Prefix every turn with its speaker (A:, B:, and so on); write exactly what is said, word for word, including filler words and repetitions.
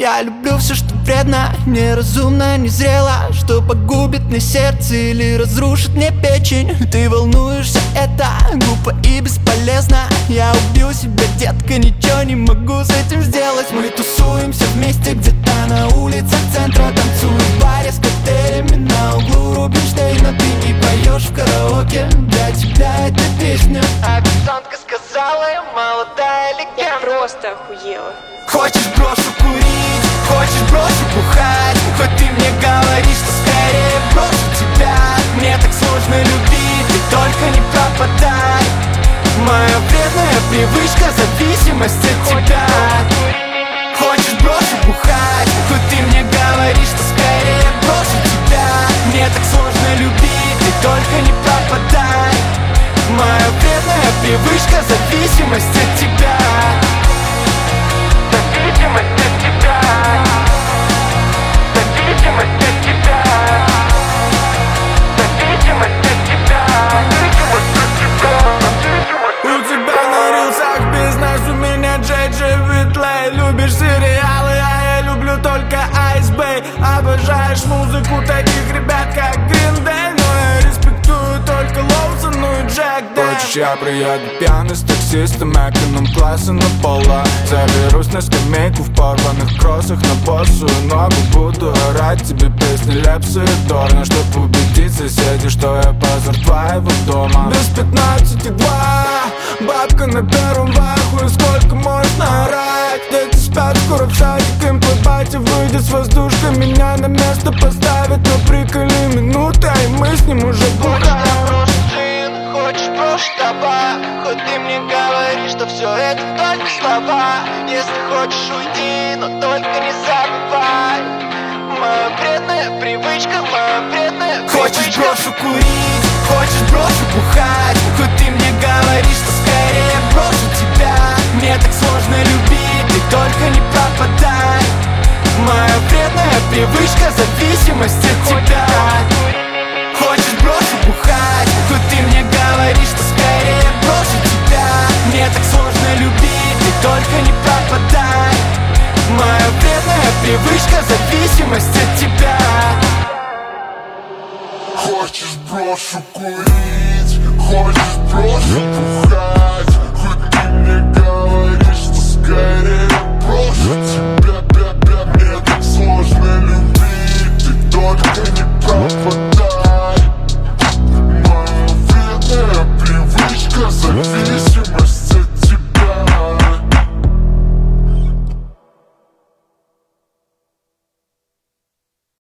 A: Я люблю все, что вредно, неразумно, незрело, что погубит мне сердце или разрушит мне печень. Ты волнуешься, это глупо и бесполезно. Я убью себя, детка, ничего не могу с этим сделать. Мы тусуемся вместе где-то на улицах центра, танцуем в баре с коктейлями на углу Рубинштейна. Ты не поешь в караоке, для тебя эта песня. Официантка сказала, я молодая легенда.
B: Я просто охуела.
A: Хочешь брошу курить, хочешь брошу бухать, хоть ты мне говоришь, что скорее брошу тебя. Мне так сложно любить, ты только не пропадай. Моя вредная привычка, зависимость от тебя. Хочешь брошу бухать, хоть ты мне говоришь, что скорее брошу тебя. Мне так сложно любить, ты только не пропадай. Моя вредная привычка, зависимость от тебя. Зависимость от тебя. Зависимость от тебя. Зависимость от тебя. Зависимость от тебя.
C: У тебя на рилсах бизнес, у меня джей джей Whitley. Любишь сериалы, а я люблю только Ice Bay. Обожаешь музыку таких ребят, как Green Day, но я респектую только Лоусон, ну и Джек Дэй. Хочешь, я приеду пьяный с таксистом эконом-класса на пола. Заберусь на скамейку в порванных кроссах на босую ногу. Буду орать тебе песни Лепса и Торна, чтоб убедить соседей, что я позор твоего дома. Без пятнадцати два, бабка на первом ваху, и сколько можно орать? Дети спят, скоро в садик им под батя выйдет с воздушкой. Меня на место поставят, но приколи минуты, а и мы с ним уже бухаем.
A: Хочешь брошу табак, хоть ты мне говоришь, что все это только слова. Если хочешь, уйди, но только не забывай. Моя вредная привычка, моя вредная привычка. Хочешь брошу курить, хочешь брошу бухать, хоть ты мне говоришь, что скорее брошу тебя. Мне так сложно любить, ты только не пропадай. Моя вредная привычка, зависимость от тебя. Хочешь брошу бухать, хоть ты мне говоришь, что скорее брошу тебя. Мне так сложно любить, ты только не пропадай. Моя вредная привычка, зависимость от тебя.
D: Хочешь брошу курить, хочешь брошу бухать, хоть ты мне говоришь, что скорее брошу тебя.